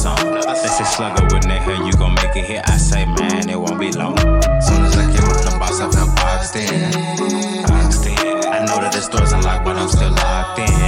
song. They say slugger with nigga, you gon' make it here. I say, man, it won't be long. Soon as I came with the box, I felt boxed in. I know that this door's unlocked, but I'm still locked in.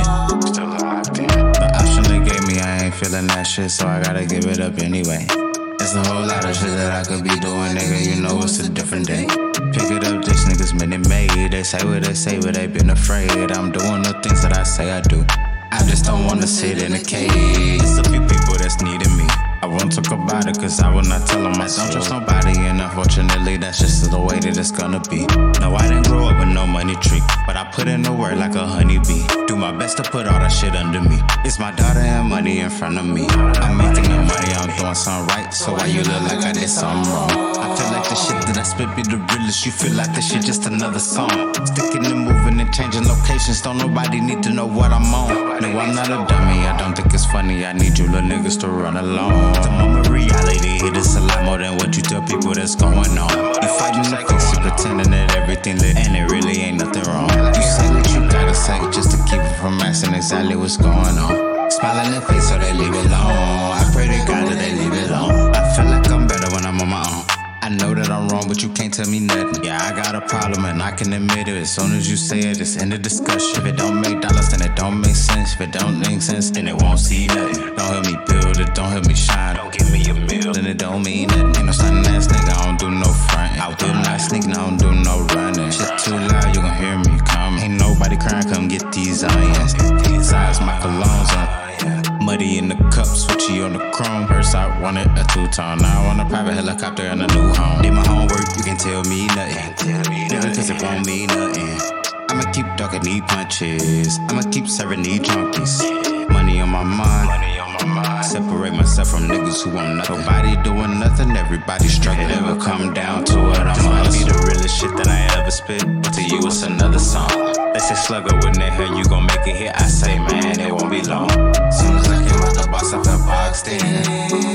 The option they gave me, I ain't feeling that shit, so I gotta give it up anyway. It's a whole lot of shit that I could be doing, nigga, you know it's a different day. Pick it up, these niggas Minute Maid. They say what they say, but they been afraid. I'm doing the things that I say I do. I just don't wanna sit in a cage. It's a few people that's needing me. I won't talk about it, cause I will not tell them I don't trust nobody, and unfortunately that's just the way that it's gonna be. No, I didn't grow up with no money tree, but I put in the work like a honeybee. Do my best to put all that shit under me. It's my daughter and money in front of me. I'm making the money, I'm doing something right, so why you look like I did something wrong? I feel like the shit that I spit be the realest. You feel like this shit just another song. Sticking and moving and changing locations, don't nobody need to know what I'm on. No, I'm not a dummy, I don't think it's funny. I need you little niggas to run along. The moment reality hit us a lot more than what you tell people that's going on. You fighting the face, you pretending that everything lit, and it really ain't nothing wrong. You say what you gotta say just to keep it from asking exactly what's going on. Smile in their face so they leave it alone. I pray to God that they leave it alone. I feel like I'm better when I'm on my own. I know that I'm wrong, but you can't tell me nothing. Yeah, I got a problem and I can admit it. As soon as you say it, it's in the discussion. If it don't make dollars, then it don't make sense. If it don't make sense, then it won't see nothing. Don't help me build it, don't help me shine. Don't give me a meal, then it don't mean nothing. Ain't no stunning ass nigga, I don't do no frontin'. I do not sneaking, I don't do no running. Shit too loud, you gon' hear me coming. Ain't nobody crying, come get these onions. These eyes, my colognes on. Muddy in the cup, switchy on the chrome. First I wanted a two-tone, now I want a private helicopter and a new home. Did my homework, you can tell me nothing. Never cause it won't mean nothing. I'ma keep ducking these punches, I'ma keep serving these junkies. Money on my mind, separate myself from niggas who want nothing. Nobody doing nothing, everybody struggling. It never come down to it, this might be the realest shit that I ever spit. But to you it's another song. They say slugger with nigga, you gon' make it here. I say, man, it won't be long. Soon as I came out the box, I felt boxed in.